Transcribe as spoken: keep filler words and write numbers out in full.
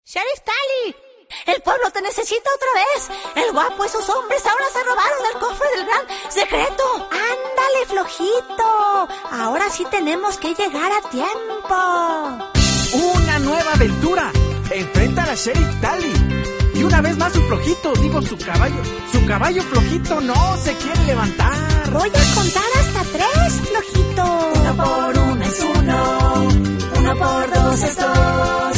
¡Sheriff Tally! ¡El pueblo te necesita otra vez! ¡El guapo y sus hombres ahora se robaron el cofre del gran secreto! ¡Ándale, flojito! Ahora sí tenemos que llegar a tiempo. ¡Una nueva aventura! Enfrenta a la Sheriff Tally. Y una vez más su flojito, digo su caballo. Su caballo flojito no se quiere levantar. Voy a contar hasta tres, flojito. Uno por uno es uno. Uno por dos es dos.